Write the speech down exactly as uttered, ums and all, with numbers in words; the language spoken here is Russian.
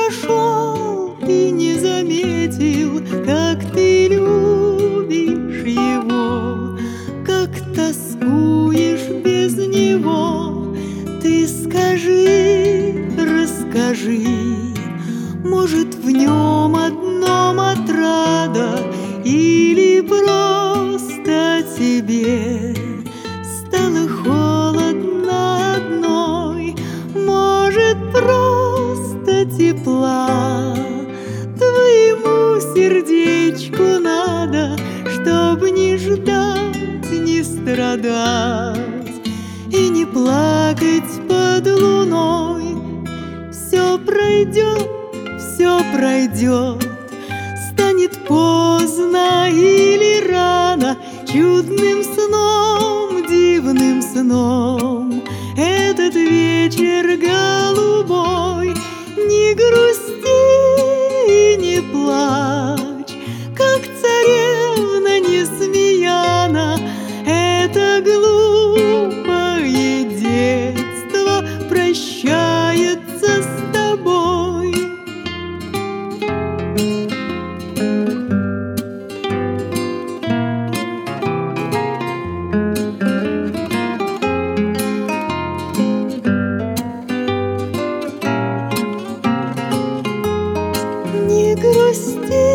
прошел и не заметил, как ты любишь его, как тоскуешь без него. Ты скажи, расскажи, может, в нем одном отрада, или просто тебе стало холодно одной, может, просто тепла твоему сердечку надо, чтоб не ждать, не страдать и не плакать под луной. Все пройдет, все пройдет, станет поздно или рано, чудным сном, дивным сном этот вечер голубой. Не грусти и не плачь, как царевна Несмеяна, это глупое детство прощается с тобой. Не грусти